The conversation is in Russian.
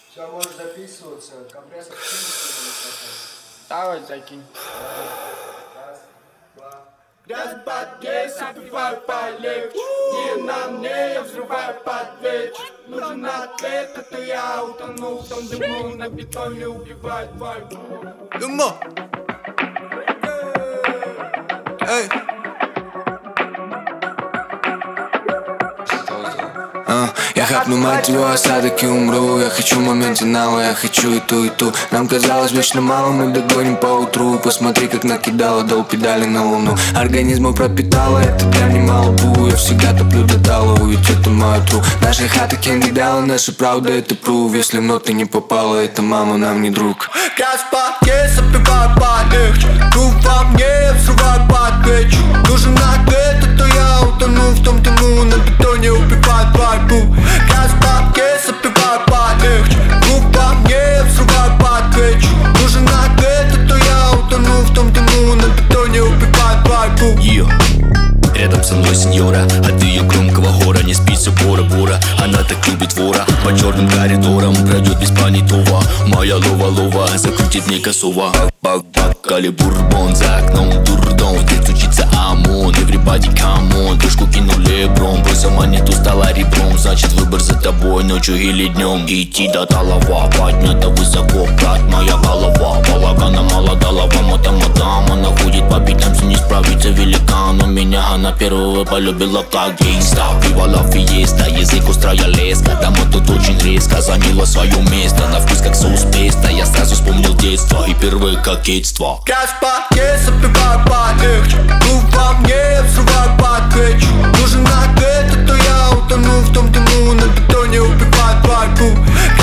Все, можешь записываться. Компрессор Давай закинь. Раз, два. Грязь под кейс, опиваю полегче. Не на мне, я взрываю под вечер. Нужен ответ, это я утонул в том дыму. На бетоне убивает вайб. Дымо. Эй. Я хапну, мать его, осадок и умру. Я хочу в моменте нала, я хочу и ту. Нам казалось вечно мало, мы догоним по утру. Посмотри, как накидала дол педали на луну. Организм мой пропитала, это прям немало бу. Я всегда топлю до талого, ведь это моя тру. Наша хата кем дала, наша правда это прув. Если в ноты не попала, это мама нам не друг. Газ под кейс, опиваю полегче. Круг во мне, я взрываю под вечер. Нужен ответ, это я утону в том дыму. На бетоне убивает вайбу. Газ под кейс, опиваю полегче. Круг во мне, я взрываю под вечер. Нужен ответ, это я утону в том дыму. На бетоне убивает вайбу. Рядом со мной сеньора, от ее громкого гора не спится бора. Она так любит вора, по черным коридорам пройдет без понятого. Моя лова, закрутит мне косово. Бак, калибур, бон, за окном дурдом. Здесь учится ОМОН, everybody come on. Душку кинули бром, бросил монету, стала ребром. Значит выбор за тобой, ночью или днем. Идти до талова, поднято высоко, брат, моя голова. Балагана мало голова, мадам. Она ходит по битам, не справится великан. У меня она первого полюбила как гейста. Пивала фиеста, язык устроя лес. Когда мы тут очень резко заняла свое место. На вкус как соус песто, я сразу вспомнил детство и первое кокетство. Газ под кейс, опиваю полегче. Круг во мне, я взрываю под вечер. Нужен ответ, это я утону в том дыму. На бетоне убивает вайбу.